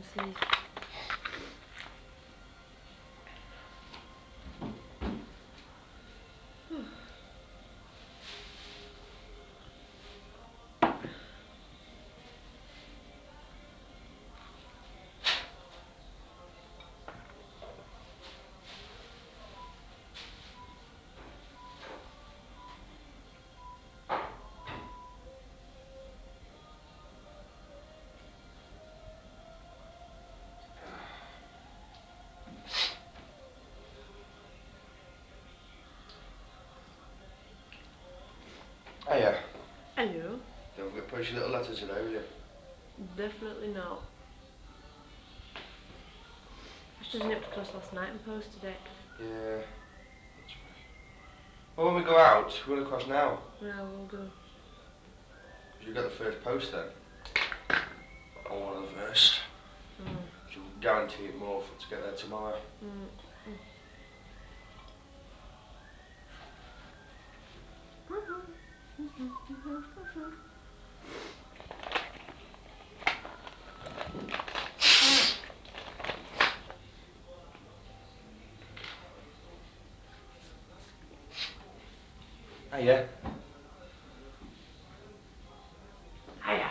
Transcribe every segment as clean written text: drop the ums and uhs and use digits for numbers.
asleep. Hiya. Hello. Don't forget to post your little letter today, will you? Definitely not. I should have nipped across last night and posted it. Yeah, that's right. Well, when we go out, we're going across now. Yeah, we'll do. Because you get the first post then. Or one of the first. Mm. Which will guarantee it more to get there tomorrow. Mm. Hiya. Hiya.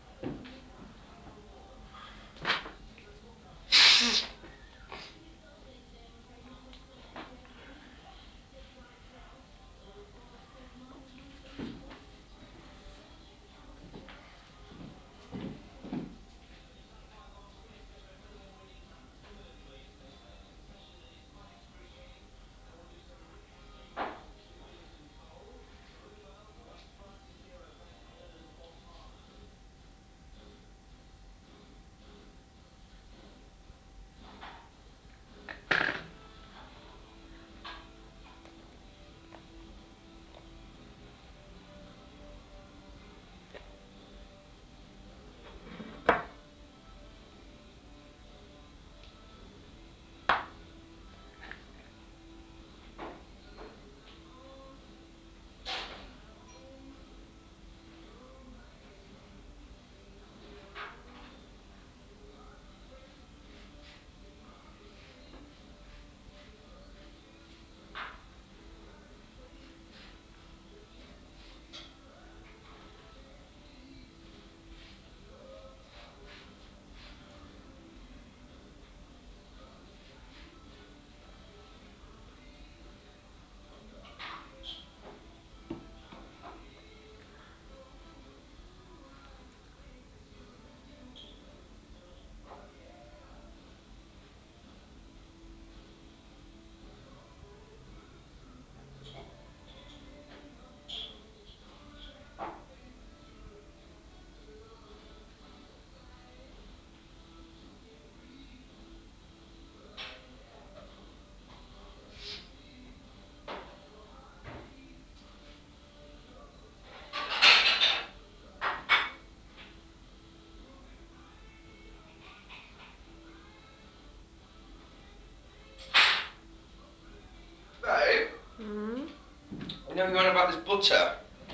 Babe, Mm. you know you're on about this butter?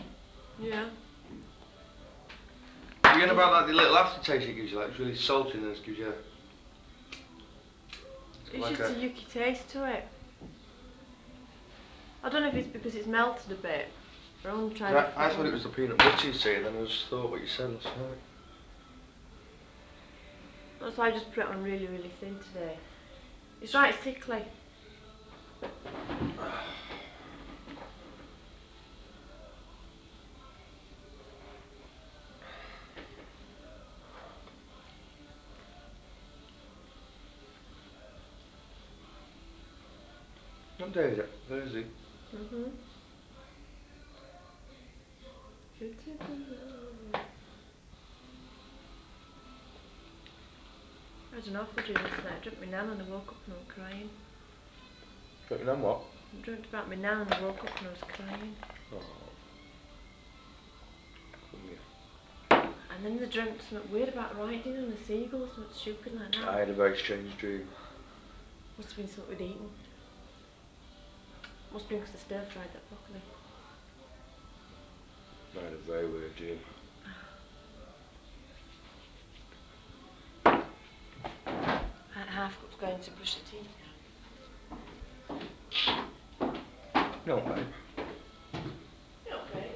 Yeah. You're on about like the little aftertaste it gives you, like it's really salty and then it gives you... It's got It's like just a... a yucky taste to it. I don't know if it's because it's melted a bit. But I want to try a Cause I different thought it one. was the peanut butter you see, and then I just thought what you said last night. That's why I just put it on really, really thin today. It's right thickly. What day is it? Thursday. Mhm. I had an awful dream last night. I dreamt my nan and I woke up and I was crying. Got your name what? I dreamt about my nan and I woke up and I was crying. Oh, come here. And then I dreamt something weird about riding on a seagull, something stupid like that. I had a very strange dream. Must have been something we'd eaten. Must have been because I stir fried that broccoli. I had a very weird dream. going to brush the teeth. No, babe. You okay?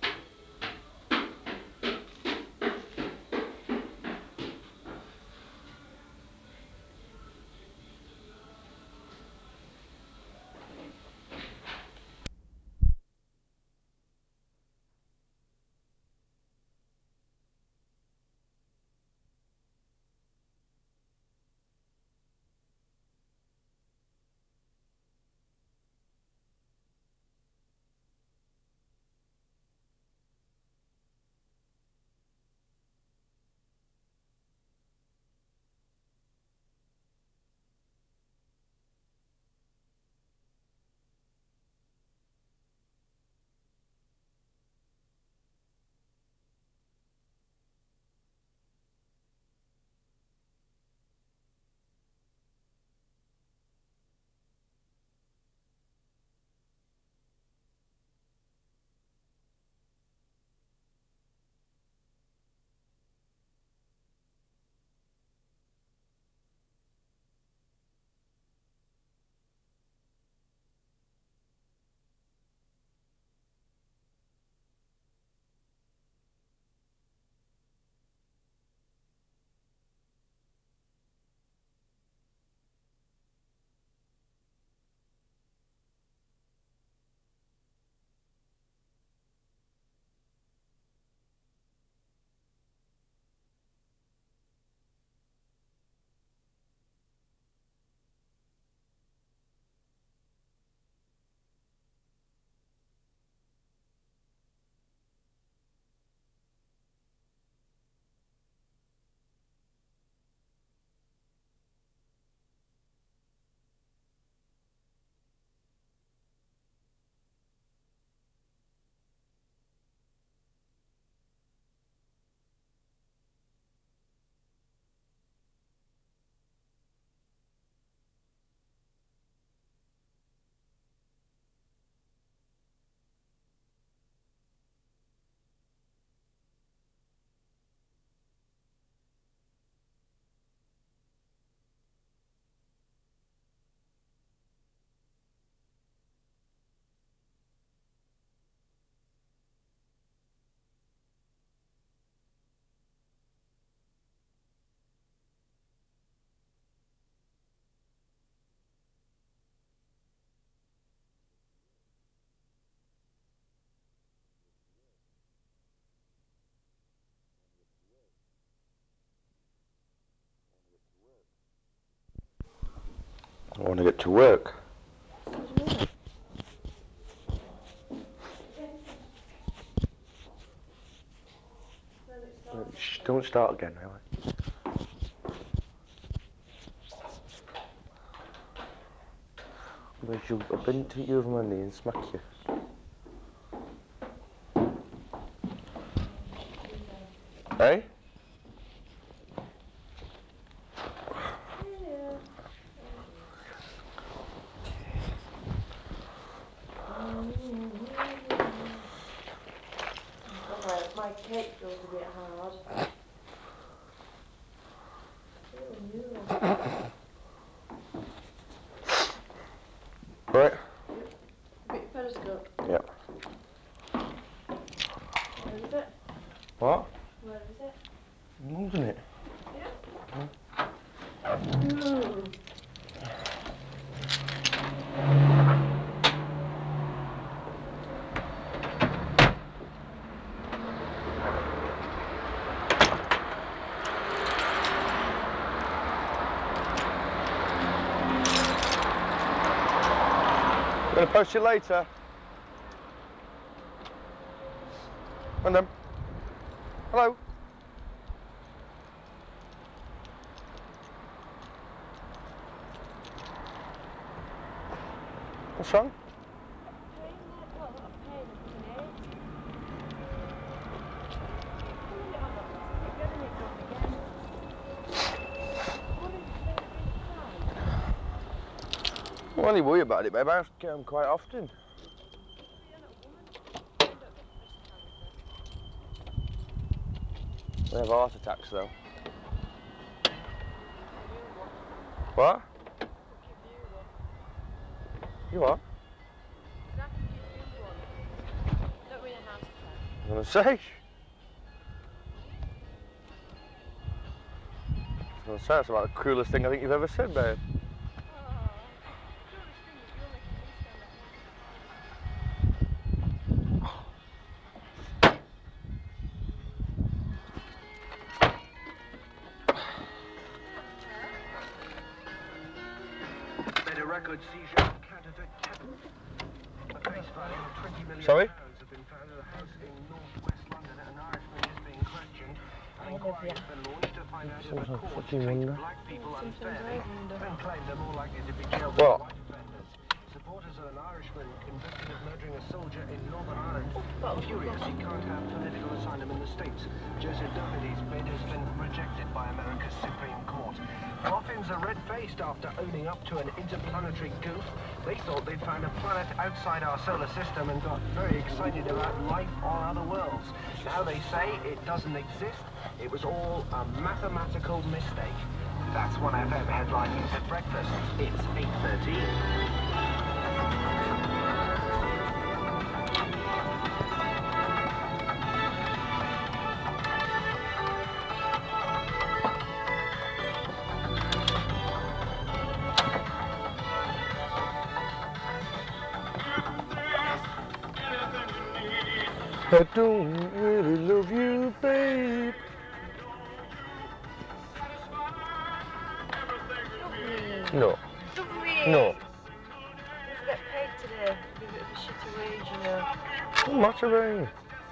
I want to get to work. What do you mean? Then it starts Shh, again. don't start again, really. I've been to you over my knee and smack you. Hey? Yeah. Oh dear. God, my cake feels a bit hard. Ew. Right? Put your periscope. Yep. Where is it? What? Where is it? I'm losing it. Yeah. Ooh. Gonna post you later. And then. Hello. What's wrong? Pain there? Well, not a pain, a fucking ache. Pull it on that one, so keep getting it wrong again. What is it, take 3 weeks time? Well, only worry about it, babe. I ask quite often. Yeah, but you're not a woman. Men don't get breast cancer. They have heart attacks, though. And you what? What? You what? Can I have a young one? Don't mean a house pet. I'm gonna say. That's about the cruelest thing I think you've ever said, babe. Oh, cruelest thing is you're making me sound like one of the horrible people. Made a record seizure of counterfeit a face value of £20 million Sorry? has been found at a house in northwest London. An Irishman is being questioned. An inquiry has been launched to find out if the court fucking treats wonder. black people Sometimes unfairly I wonder. and claim they're more likely to be jailed What? than white offenders. Supporters of an Irishman convicted of murdering a soldier in Northern Ireland Oh, are furious he can't have political asylum in the States. Joseph Doherty's bid has been rejected by America's Supreme Court. Boffins are red-faced after owning up to an interplanetary goof. They thought they'd found a planet outside our solar system and got very excited about life on other worlds. Now they say it doesn't exist. It was all a mathematical mistake. That's 1FM Headline News at breakfast. It's 8:13. I don't really love you, babe. Lovely. No. Lovely. No. You have to get paid today. It'll be a bit of a shitty wage, you know. Don't matter, babe.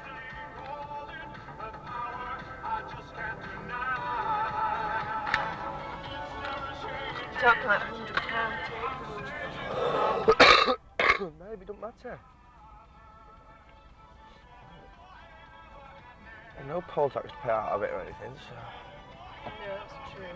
You're talking like £100 take home. Babe, it don't matter. No poll tax to pay out of it or anything, so. No, that's true.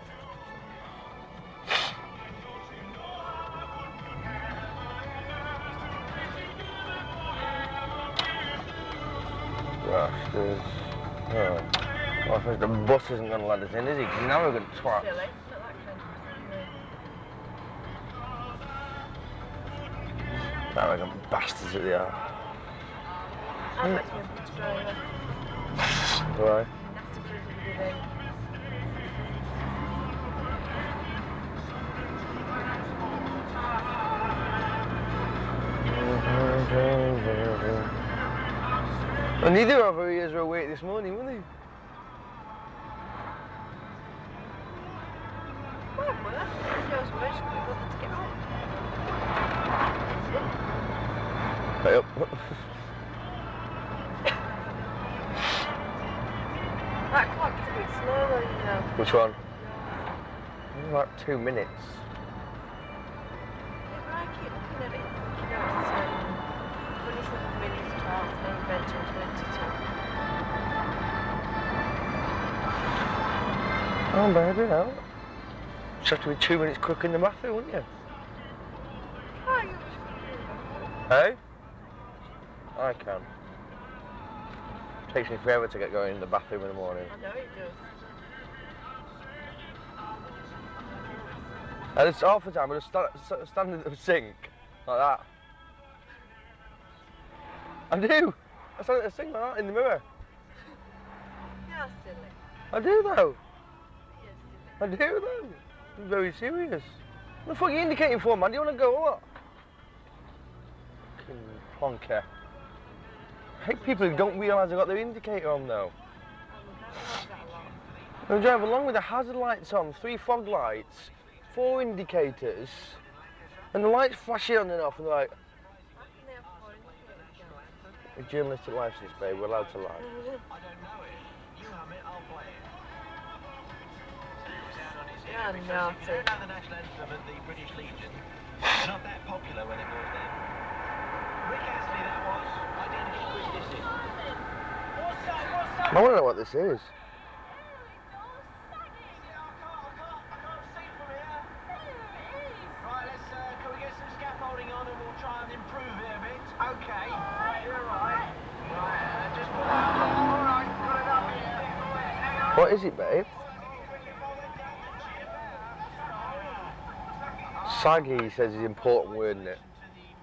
Bastards. Oh. Well, I suppose the bus isn't going to let us in, is he? 'Cause he's an arrogant twat. Silly. Not that kind of bus anyway. Arrogant bastards that they are. I'd like to be a bus driver. Right. Nasty bloody thing. And neither of our ears were awake this morning, were they? Well, yours were. Just couldn't bother to get up. Hey up. That clock's a bit slow though, you know. Which one? Yours. Only about 2 minutes. Yeah, but I keep looking at it and thinking, oh, it's 27 minutes tops, and then eventually 22. Oh, baby, no. Just have to be 2 minutes quicker in the bathroom, wouldn't you? Can't you just quickly in the bathroom? Hey? I can. Takes me forever to get going in the bathroom in the morning. I know it does. And it's half the time I just stand in the sink like that. I do. I stand at the sink like that in the mirror. You're silly. I do though. You're silly. I do though. I'm very serious. What the fuck are you indicating for, man? Do you want to go or what? Fucking plonker. I hate people who don't realise they've got their indicator on though. Oh, my granny has that a lot. They drive along with the hazard lights on, 3 fog lights, 4 indicators, and the lights flashing on and off, and they're like, How can they have 4 indicators going? a journalistic licence, babe, we're allowed to lie. I don't know it. You hum it, I'll play it. Down on his ear because if you don't know the national anthem of the British Legion, they're not that popular when it was then. Rick Astley, that was. Identical Chris Dissing. What's up? I want to know what this is. See from here. Right, let's, can we get some scaffolding on and we'll try and improve it a bit? Okay. Right, you're right. Right, just put that on. Alright, got enough here. What is it, babe? Saggy, he says, is an important word, isn't it?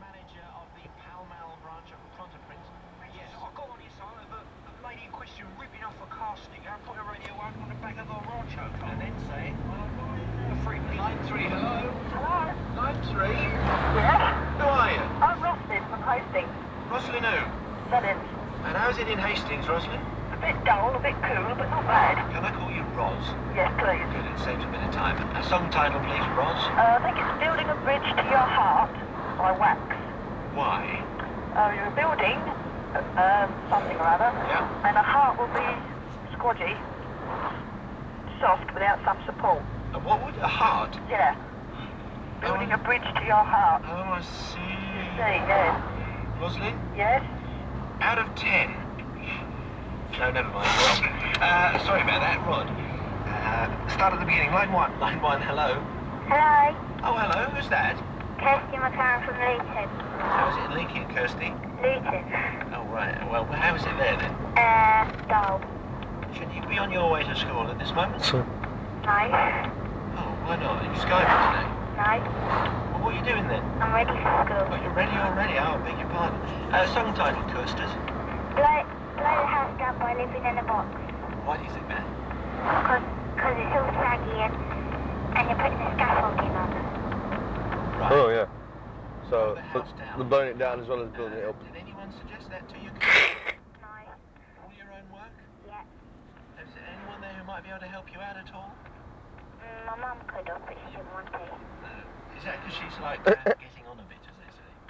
Hastings. Rosalind who? Mullins. And how's it in Hastings, Rosalind? A bit dull, a bit cool, but not bad. Can I call you Ros? Yes, please. Good, it saves a bit of time. A song title, please, Ros. I think it's Building a Bridge to Your Heart by Wax. Why? You're building something or other, Yeah. and a heart will be squodgy, soft, without some support. What would? A heart? Yeah. Building a bridge to your heart. Oh, I see. See, yes. Rosalind, Yes? out of 10. No, never mind. Wrong. Sorry about that, Rod. Start at the beginning. Line 1. Line 1, hello. Hello, Oh, hello. Who's that? Kirsty McLaren from Luton. How's it in Lincoln, Kirsty? Luton. Oh, right. Well, how is it there, then? Dull. Shouldn't you be on your way to school at this moment? No. Oh, why not? Are you skiving today? No. Well, what are you doing then? I'm ready for school. Oh, you're ready already? Oh, I beg your pardon. Song title, Kirstas. Blow the house down by living in a box. Why do you think that? Because it's all saggy and you're putting the scaffolding on. Right. Oh, yeah. Blow So, the house down. they're blowing it down as well as building it up. Did anyone suggest that to you, Kirsty? No. All your own work? Yeah. Is there anyone there who might be able to help you out at all? My mum could have, but she didn't want to. Is that because she's like getting on a bit, as they say?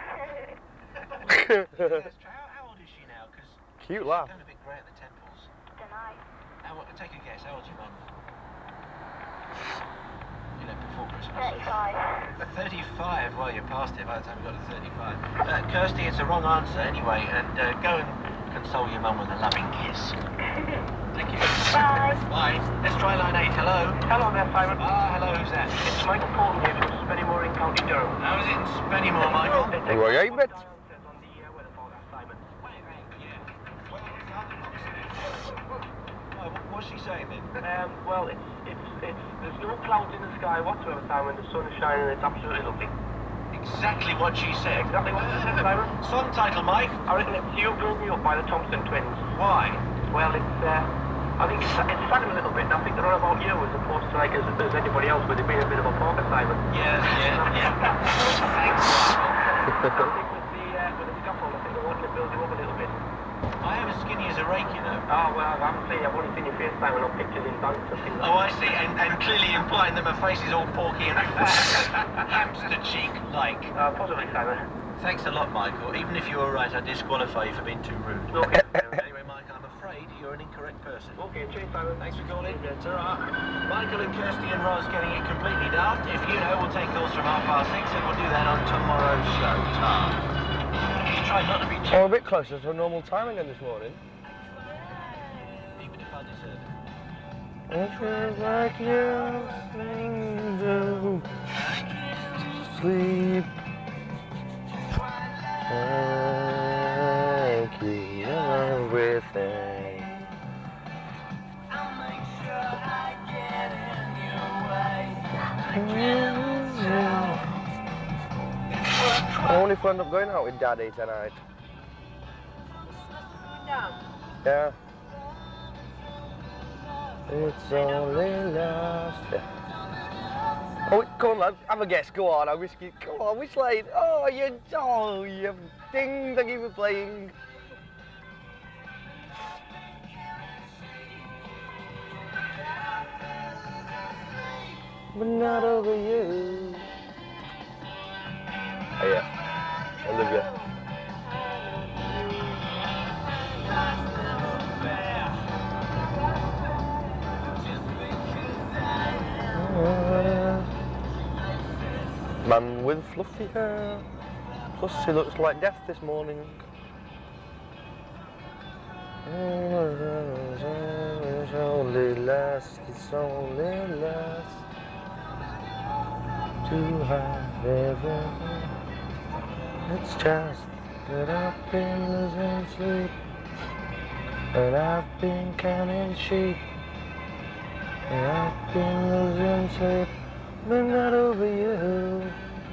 That's true. How old is she now? Because Cute she's laugh. going a bit grey at the temples. Don't know. Take a guess. How old's your mum? You know, before Christmas. 35. 35. Well, you're past it by the time you got to 35. Kirsty, it's a wrong answer anyway, and go and console your mum with a loving kiss. Thank you. Bye. Bye. Let's try line 8. Hello. Hello there, Simon. Hello. Who's that? It's Michael Paul here from Spennymoor in County Durham. How is it in Spennymoor, Michael? Roy, I bet. Diane says on the weather forecast, Simon. What's she saying then? Well, there's no clouds in the sky whatsoever, Simon. The sun is shining. It's absolutely lovely. Exactly what she said. Exactly what she said, Simon. Song title, Mike. I reckon it's You Build Me Up by the Thompson Twins. Why? Well, I think it's sad a little bit, and I think they're all about you as opposed to like as anybody else, with it being a bit of a poker, Simon. Yeah. Thanks, Michael. I think with the scaffold, I think they're wanting to build you up a little bit. I am as skinny as a rake, you know. Oh, well, I've only seen your face, Simon, on pictures in banks and things like Oh, I see, and clearly implying that my face is all porky and fat. Hamster cheek-like. that. Possibly, Simon. Thanks a lot, Michael. Even if you were right, I disqualify you for being too rude. Okay. Anyway, Mike, I'm afraid you're an incorrect person. Okay, cheers, Simon. Thanks for calling. Ta-ra. Michael and Kirsty and Ros getting it completely daft. If you know, we'll take calls from 6:30, and we'll do that on tomorrow's show. Ta. Try not to be too... Oh, a bit closer to normal time again this morning. Even if I deserve it. It feels like you do. Sleep. Thank you, everything. I wonder if I end up going out with Daddy tonight. Yeah. It's only last. Yeah. Oh, come on, lad. Have a guess. Go on. I whiskey. Come on, which lane? Oh, you ding. Thank you for playing. But not over you. Oh, yeah. I love you. Man with fluffy hair. Plus he looks like death this morning. It's only last to have everything. It's just that I've been losing sleep, and I've been counting sheep, and I've been losing sleep, but not over you,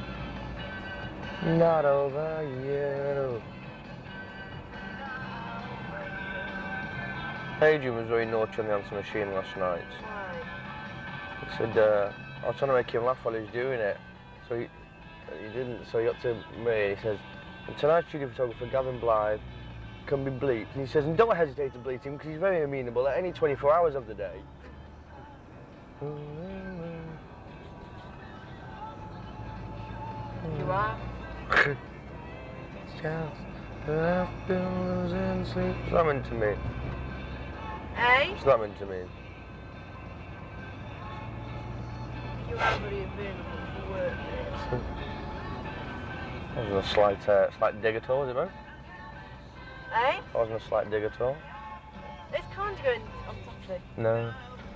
not over you. Adrian was very naughty on the answer machine last night. Why? He said, I was trying to make him laugh while he was doing it, so he didn't, so he got to me and he says, And tonight's studio photographer Gavin Blythe can be bleeped. And he says, and don't hesitate to bleep him because he's very amenable at any 24 hours of the day. You are? It's just that I've been losing sleep. What's that meant to mean? Eh? What's that meant to mean? You are very available for work, mate. That wasn't a slight dig at all, was it, man? Eh? That wasn't a slight dig at all. Is Carnes going on Saturday? No.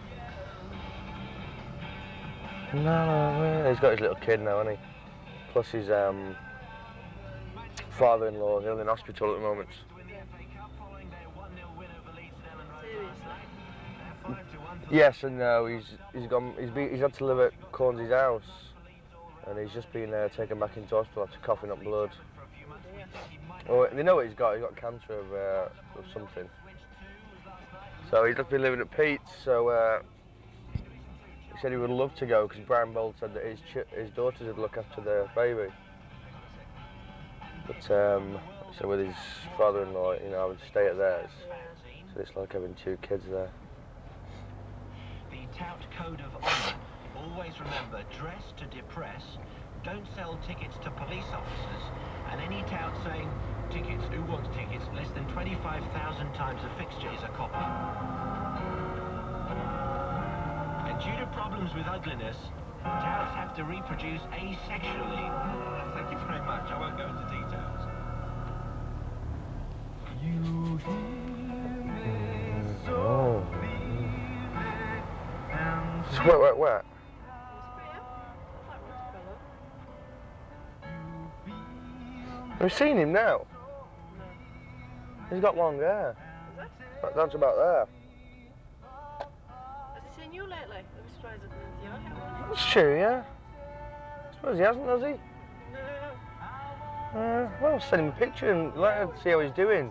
No, he's got his little kid now, hasn't he? Plus his father-in-law ill in hospital at the moment. Seriously? Yes and no. He's had to live at Cornsey's house, and he's just been taken back into hospital after coughing up blood. Oh, they know what he's got. He's got cancer of something. So he's just been living at Pete's. So he said he would love to go because Brian Bold said that his daughters would look after the baby. But so with his father-in-law, you know, I would stay at theirs. So it's like having two kids there. The tout code of honour. Always remember, dress to depress. Don't sell tickets to police officers. And any tout saying, tickets, who wants tickets? Less than 25,000 times a fixture is a copper. And due to problems with ugliness, touts have to reproduce asexually. Thank you very much. I won't go into details. You hear me so clearly and It's wet. Have you seen him now? No. He's got long hair. Is That's about there. Has he seen you lately? I'm surprised I didn't see you. That's true, yeah. I suppose he hasn't, has he? No. Well, I'll send him a picture and let him see how he's doing.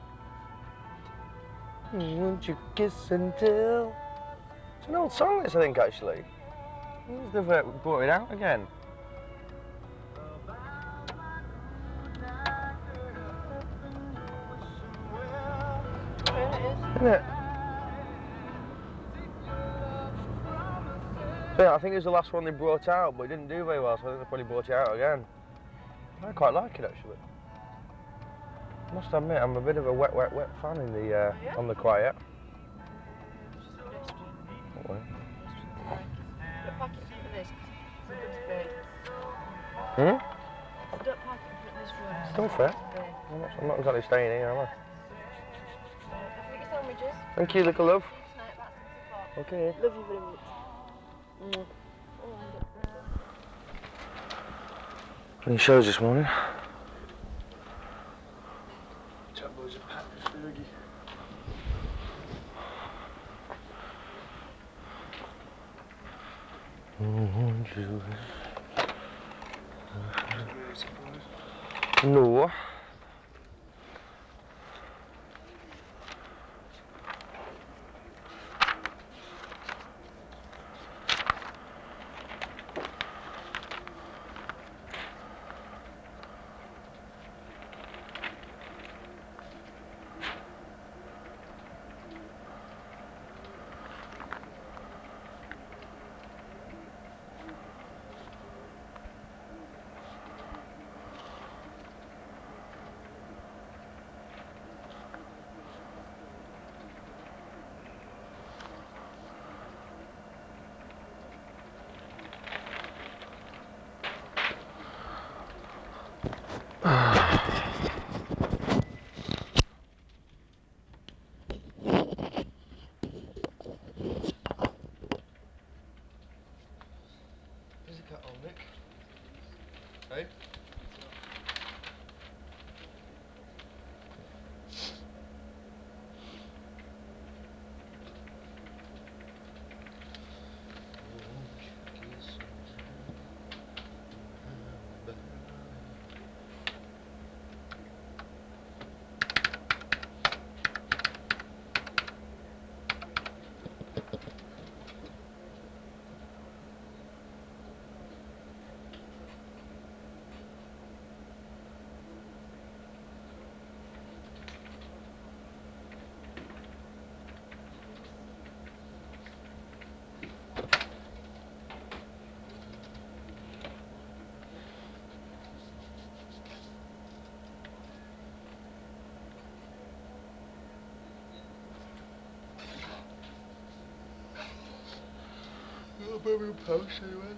Won't you kiss and tell? It's an old song, this, I think, actually. They've brought it out again. Isn't it? So yeah, I think it was the last one they brought out, but it didn't do very well, so I think they probably brought it out again. I quite like it, actually. I must admit, I'm a bit of a wet fan in the on the quiet. What way? Don't park it in front of this. It's a good space. Don't park it in front of this road. Don't fair. I'm not exactly staying here, am I? Don't forget your sandwiches. Thank you, little love. See you tonight about 6 o'clock. Okay. Love you very much. Any shows this morning? Jumbo's a pack with Fergie. No. Birmingham Post anyway.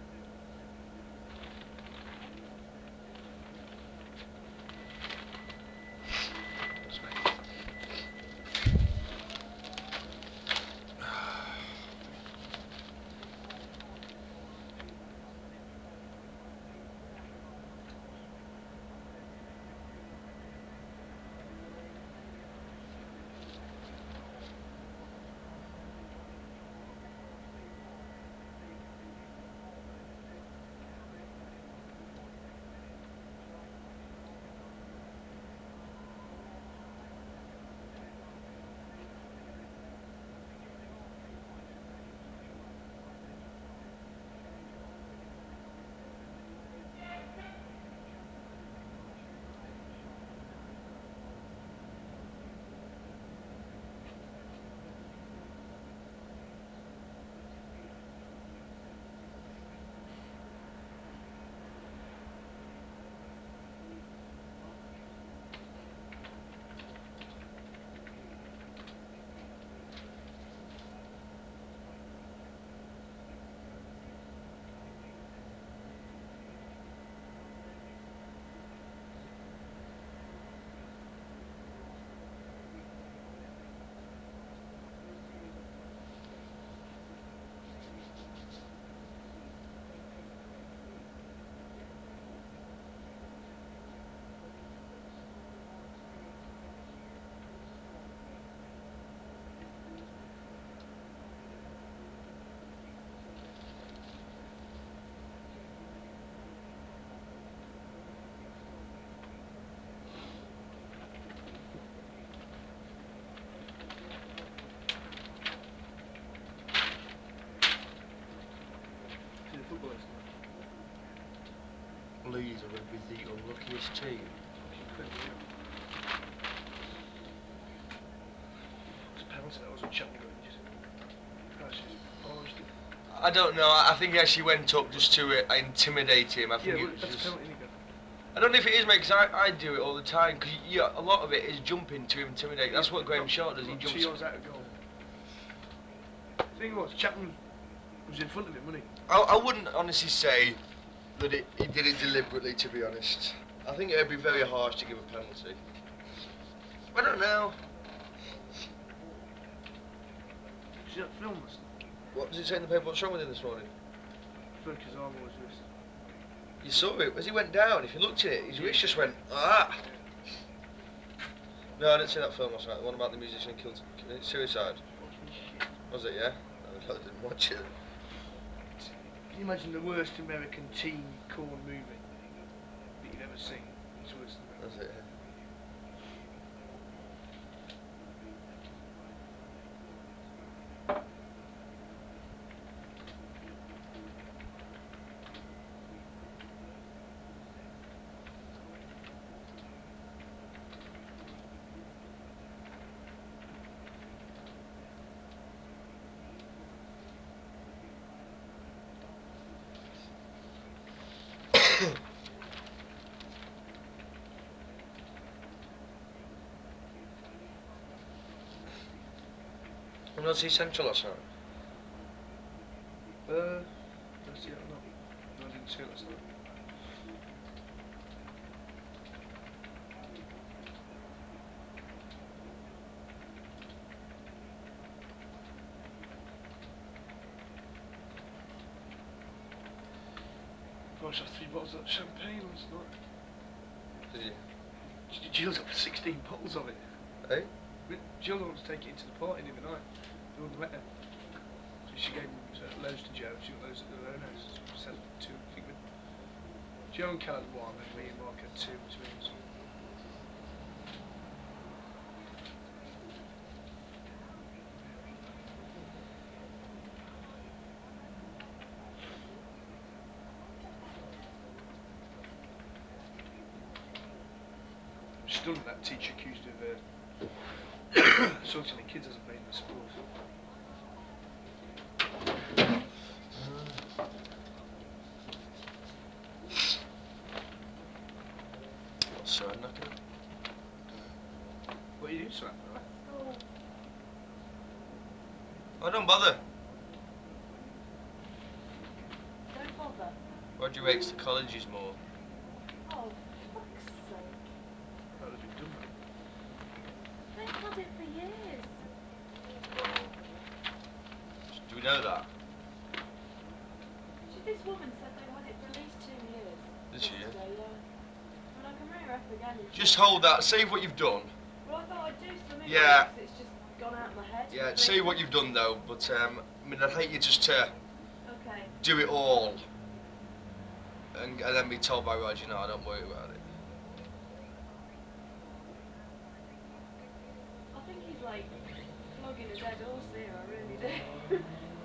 See the football last night. Leeds are going to be the unluckiest team. Fucking clipped it. It's a penalty that wasn't Chapman got injured. Actually, barged him. I don't know. I think he actually went up just to intimidate him. I think Yeah, it well, was that's just. a penalty, Nico. I don't know if it is, mate, because I do it all the time. Because a lot of it is jumping to intimidate. That's what Graham Shaw does. He About jumps. 2 yards out of goal. The thing was, Chapman was in front of him, wasn't he? I wouldn't honestly say that he did it deliberately. To be honest, I think it would be very harsh to give a penalty. I don't know. Did you not film last night? What does it say in the paper? What's wrong with him this morning? Broke his arm or his wrist. You saw it as he went down. If you looked at it, his Yeah. wrist just went ah. Yeah. No, I didn't see that film last night. The one about the musician killed suicide. Fucking shit. Was it? Yeah. I didn't watch it. Can you imagine the worst American teen corn movie that you've ever seen? It's worse than that. Was it? Yeah. I'm not see Central last night. Did I see that or not? No, I didn't see it last night. Gosh, I had 3 bottles of champagne last night. Did you? Jill's up for 16 bottles of it. Hey? Jill wanted to take it into the party the other night. They wouldn't let her. So she gave loads to Joe. She got loads at their own house. She had 2, I think. Joe and Cal had 1, and me and Mark had 2 between us. I'm stunned that teacher accused of assaulting the kids hasn't made the schools. So I'm not gonna. What are you doing, Sam? Alright? Oh, don't bother. Roger rates the colleges more. Oh, fuck's sake. That would have been done, man. They've had it for years. Oh. Do we know that? This woman said they've had it for at least 2 years. Did she, yeah? Yesterday, yeah. I mean, I can ring her up again and Just check. hold that, save what you've done. Well, I thought I'd do some anyway, Yeah. because it's just gone out of my head. Yeah, completely. say what you've done though, but I mean, I'd hate you just to Okay. do it all and then be told by Roger, no, don't worry about it. I think he's like flogging a dead horse here, I really do.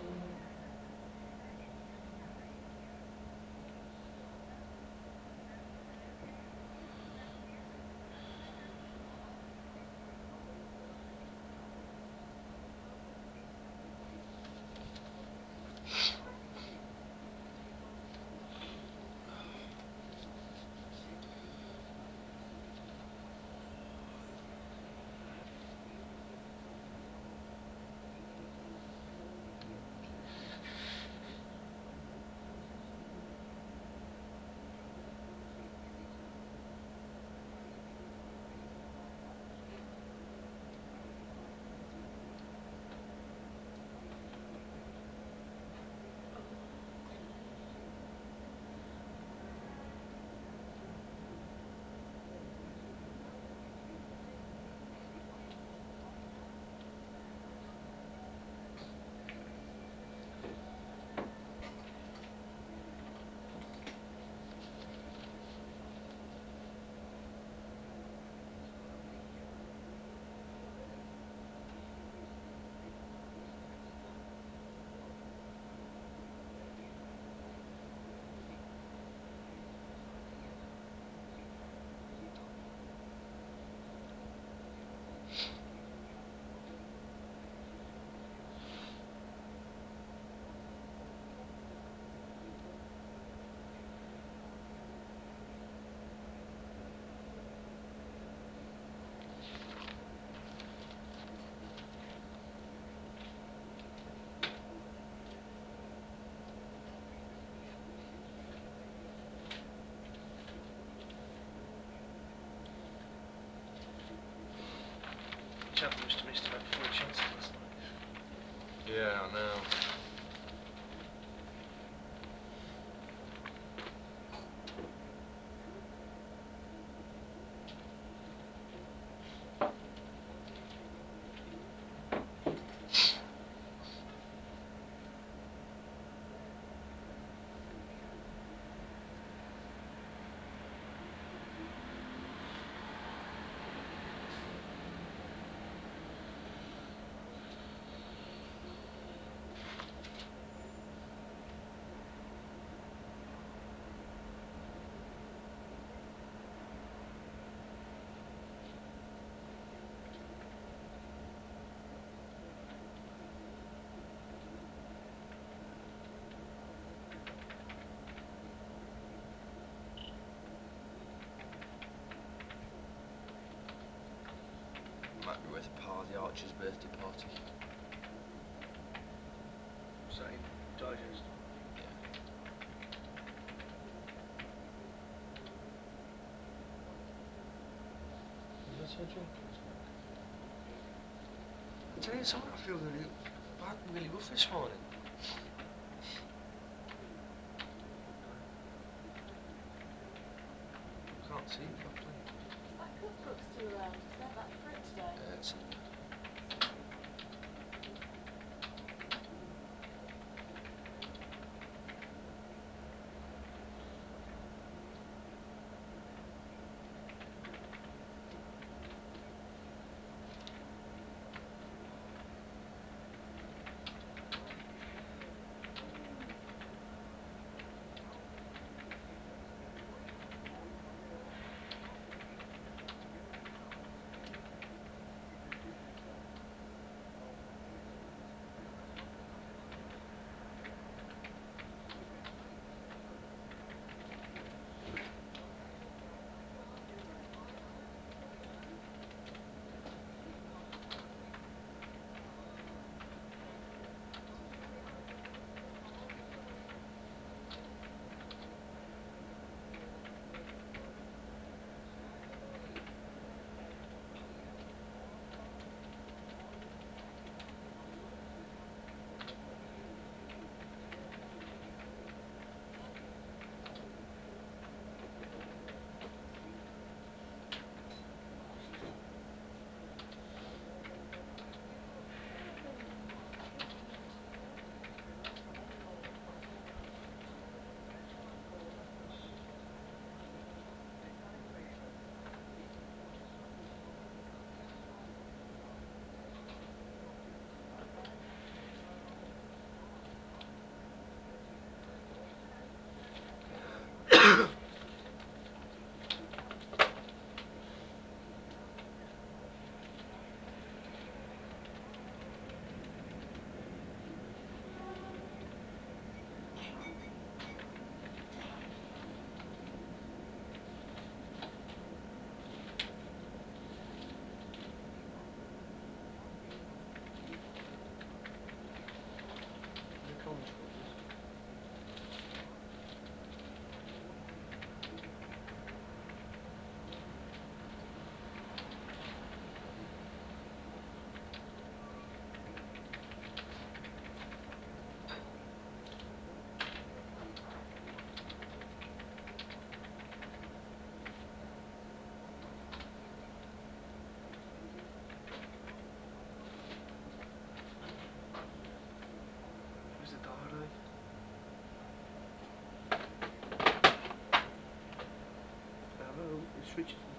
Chapman must have missed about 4 chances last night. Yeah, I know. Might be worth a party, Archer's birthday party. Was that in Digest? Yeah. Is this a drink? I tell you something, I feel really bad and really rough this morning. I can't see properly. Is that cookbook still around? Because they had that for it today. It's in there.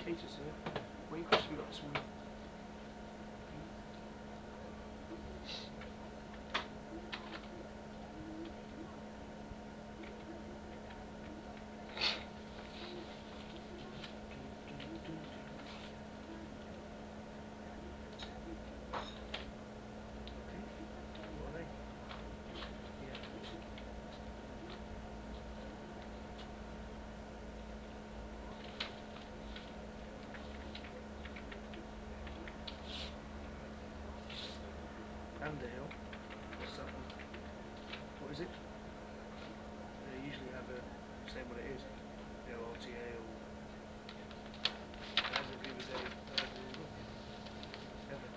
Kater, sir. What inquest have we got this morning? Okay. What are they? Yeah. Underhill. What's that one? What is it? They usually have a saying what it is. You know, RTA or as of the other day, ever.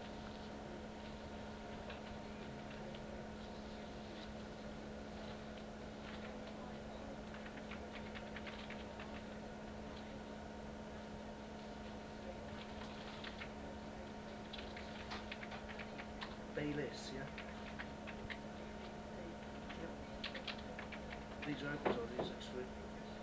Bayliss, yeah? Yep. These are opens, are these next week?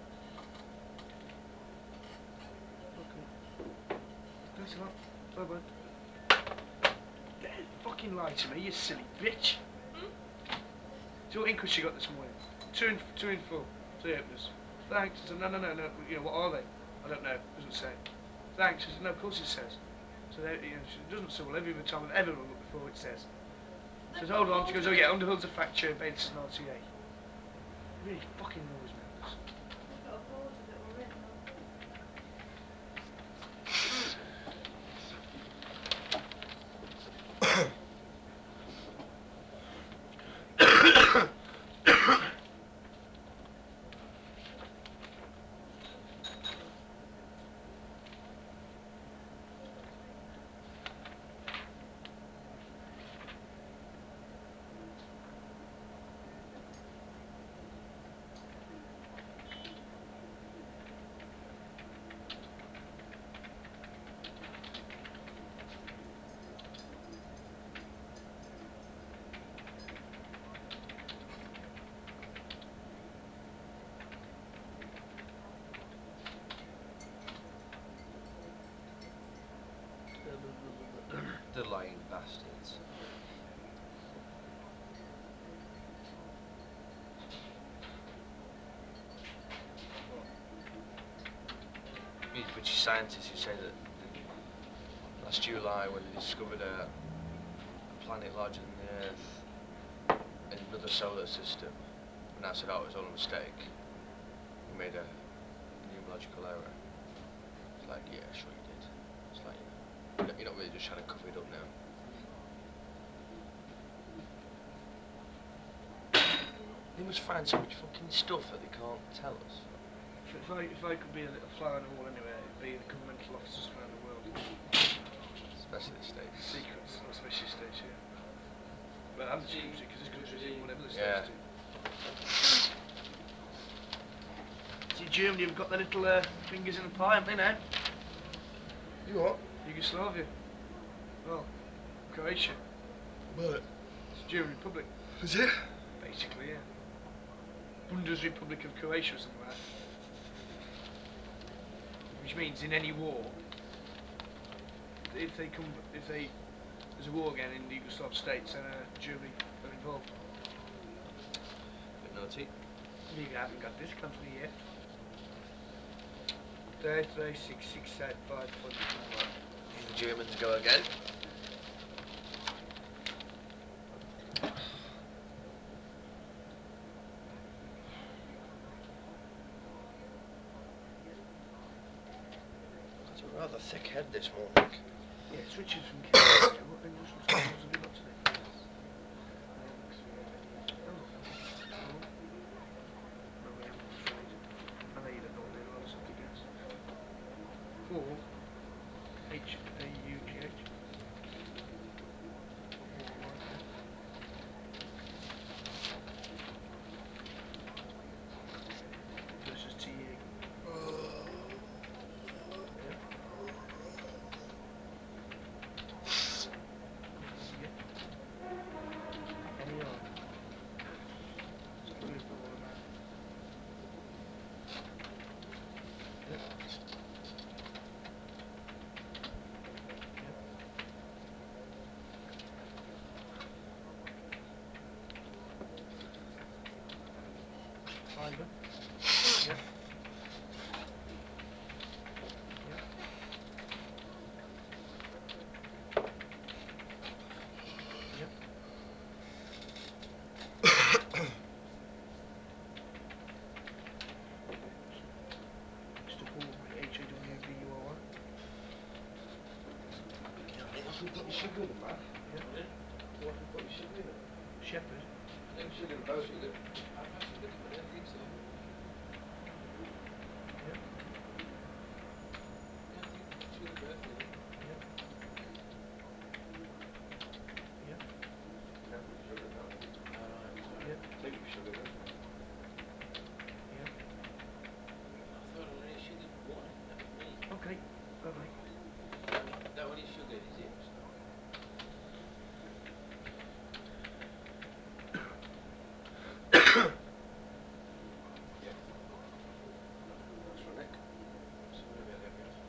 Okay. Thanks a lot. Bye bye. Don't fucking lie to me, you silly bitch. So what inquest you got this morning? Two in full. Three openers. Thanks. I said, no. You know, what are they? I don't know. Doesn't say. Thanks. I said, no, of course it says. So they, you know, it doesn't say, well, every other time I've ever looked before it says. She says, hold on. She goes, oh yeah, Underhill's a fracture, Bates is an RTA. It really fucking annoys me, this. They've got a board with it all written on. The lying bastards. What? These British scientists who say that last July when they discovered a planet larger than the Earth in another solar system, and now said, oh, it was all a mistake. We made a numerological error. It's like, yeah, sure you did. It's like, you're not really just trying to cover it up now. They must find so much fucking stuff that they can't tell us. If I could be a fly on the wall anywhere, it'd be the governmental offices around the world. Especially the States. Secrets, not especially states, yeah. Well, and this country, because this country do whatever the Yeah. states do. See, Germany have got their little fingers in the pie, haven't they now? You what? Yugoslavia. Well, Croatia. What? It's German Republic. Is it? Basically, yeah. Bundesrepublik of Croatia or something like that. Which means in any war, if there's a war again in the Yugoslav states, then Germany are involved. Bit naughty. You haven't got this company yet. 33665 Here the Germans go again. Got a rather thick head this morning. Yeah, it's Richard from Kent. What industrial schools have we got today? Oh, cool. Marine trade. I know you don't know what they are, so I could guess. 4 HAUGH. Alright, yeah. Versus TA. Yeah. Yeah. Any on. It's a group of all of man. Yep. You put your sugar in them, Mac? Yeah. Pardon? What if you put your sugar in them? Shepherd? I don't Sugar in think both, sugar. is it? I've had sugar in them, I don't think so. Yeah. Yeah, I think sugar both of them. Yeah. Yeah. You can put sugar, can't you? Alright, sorry. Yeah. I think sugar, don't you? Yeah. I thought I only sugared one, that was me. Okay. Bye bye. That one is sugared, is it? Yeah. Extra Nick. Sorry about that, Gav.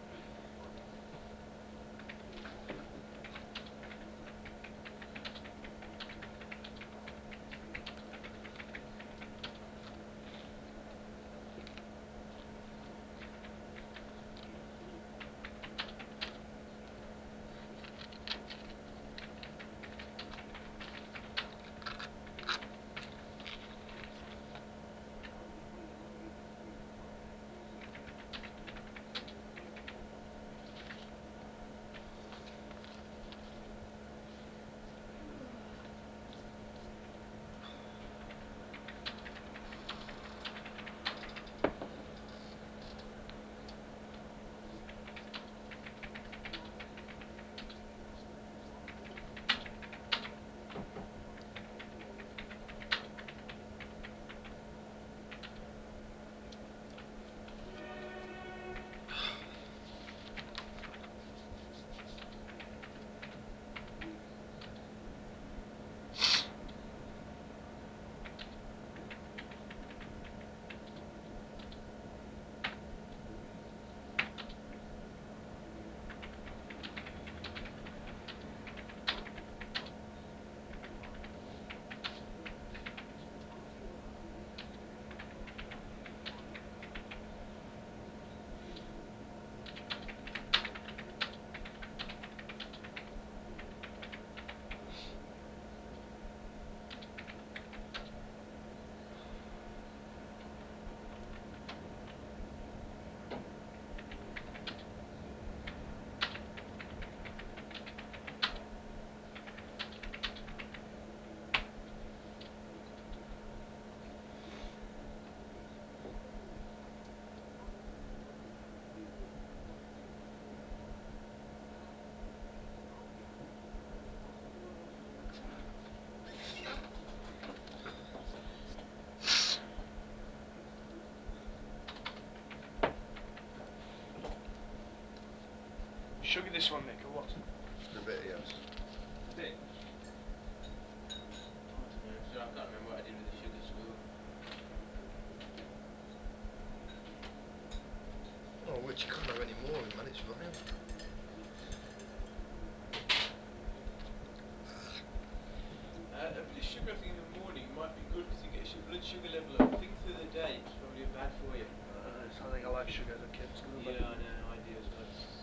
Sugar this one, Nick, or what? A bit, yes. A bit? I don't know, so I can't remember what I did with the sugar at school. Oh, which you can't have any more, man, it's vile. A bit of sugar I think in the morning might be good because it gets your blood sugar level up. I think through the day it's probably bad for you. I think I like sugar as a kid. It's good. Yeah, I know, I do as well.